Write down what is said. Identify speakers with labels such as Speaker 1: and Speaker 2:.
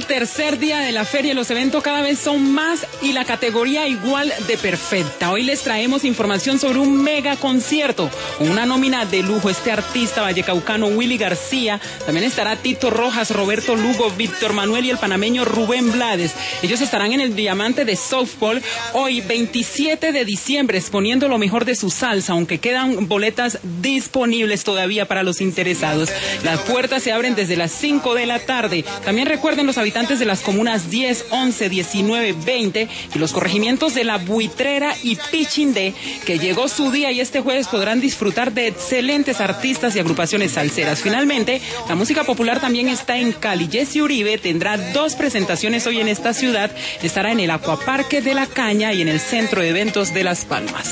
Speaker 1: tercer día de la feria. Los eventos cada vez son más y la categoría igual de perfecta. Hoy les traemos información sobre un mega concierto con una nómina de lujo. Este artista vallecaucano Willy García, también estará Tito Rojas, Roberto Lugo, Víctor Manuel y el panameño Rubén Blades. Ellos estarán en el Diamante de Softball hoy 27 de diciembre exponiendo lo mejor de su salsa, aunque quedan boletas disponibles todavía para los interesados. Las puertas se abren desde las 5 de la tarde. También recuerden los habitantes de las comunas 10, 11, 19, 20 y los corregimientos de La Buitrera y Pichindé, que llegó su día y este jueves podrán disfrutar de excelentes artistas y agrupaciones salseras. Finalmente, la música popular también está en Cali. Jesse Uribe tendrá 2 presentaciones hoy en esta ciudad. Estará en el Acuaparque de La Caña y en el Centro de Eventos de Las Palmas.